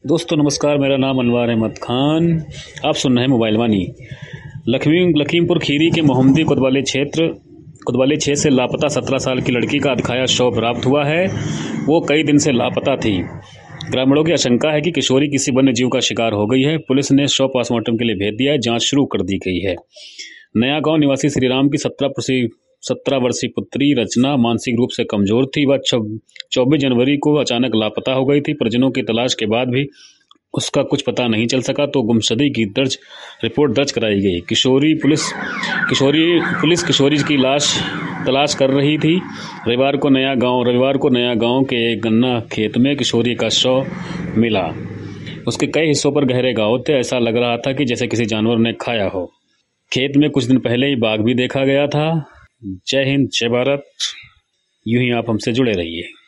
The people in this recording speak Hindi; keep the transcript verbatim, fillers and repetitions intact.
दोस्तों नमस्कार, मेरा नाम अनवार अहमद खान। आप सुन रहे हैं मोबाइल वाणी। लखीम लखीमपुर खीरी के मोहम्मदी कोतवाली क्षेत्र कोतवाली क्षेत्र से लापता सत्रह साल की लड़की का अधखाया शव प्राप्त हुआ है। वो कई दिन से लापता थी। ग्रामीणों की आशंका है कि किशोरी किसी वन्य जीव का शिकार हो गई है। पुलिस ने शव पोस्टमार्टम के लिए भेज दिया है। जांच शुरू कर दी गई है। नया गांव निवासी श्रीराम की सत्रह सत्रह वर्षीय पुत्री रचना मानसिक रूप से कमजोर थी। वह चौबीस जनवरी को अचानक लापता हो गई थी। परिजनों की तलाश के बाद भी उसका कुछ पता नहीं चल सका तो गुमशुदगी की दर्ज रिपोर्ट दर्ज कराई गई। किशोरी पुलिस किशोरी पुलिस किशोरी की लाश तलाश कर रही थी। रविवार को नया गांव रविवार को नया गांव के एक गन्ना खेत में किशोरी का शव मिला। उसके कई हिस्सों पर गहरे घाव थे। ऐसा लग रहा था कि जैसे किसी जानवर ने खाया हो। खेत में कुछ दिन पहले ही बाघ भी देखा गया था। जय हिंद, जय भारत। यूं ही आप हमसे जुड़े रहिए।